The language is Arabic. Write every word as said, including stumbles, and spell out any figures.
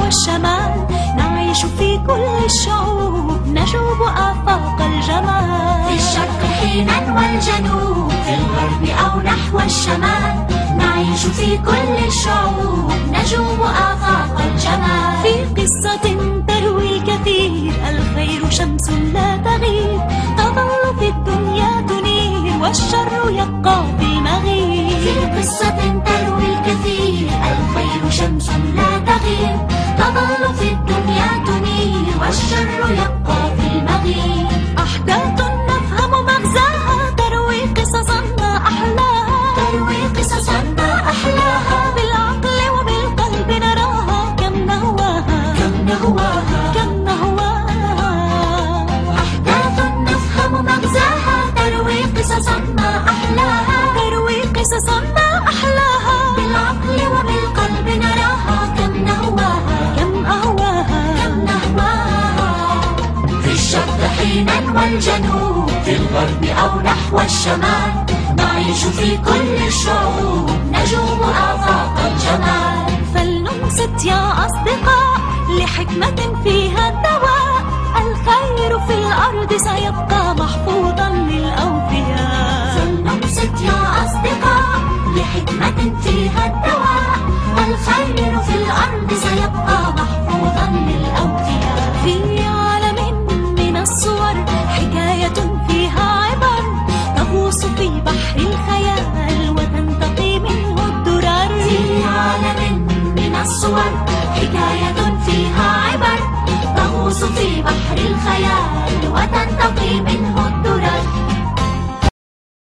والشمال، نعيش في كل الشعوب، نجوب آفاق الجمال. في الشرق حينا والجنوب، في الغرب أو نحو الشمال، نعيش في كل الشعوب، نجوب آفاق الجمال. في قصة تروي الكثير، الخير شمس لا تغيب، تظل في الدنيا تنير، والشر يبقى في المغيب. في قصة تروي الكثير، الخير شمس لا تغيب، تظل في الدنيا تنير، والشر يبقى في المغيب. أحداث نفهم مغزاها، تروي قصصا ما أحلاها، تروي قصصا ما أحلاها، بالعقل وبالقلب نراها، كم نهواها كم نهواها كم نهواها. أحداث نفهم مغزاها، تروي قصصا ما أحلاها، تروي قصصا ما أحلاها، بالعقل وبالقلب نراها، كم نهواها كم أهواها كم نهواها. في الشرق حينا والجنوب، في الغرب أو نحو الشمال، نعيش في كل الشعوب، نجوب آفاق الجمال. فلننصت يا أصدقاء لحكمة فيها الدواء، الخير في الأرض سيبقى محفوظا للأوفياء. فلننصت يا أصدقاء لحكمة فيها الدواء، الخير في الأرض سيبقى محفوظا للأوفياء. في عالم من الصور حكاية فيها عبر، تغوص في بحر الخيال وتنتقي منه الدرر. في عالم من الصور حكاية فيها عبر، تغوص في بحر الخيال وتنتقي منه الدرر.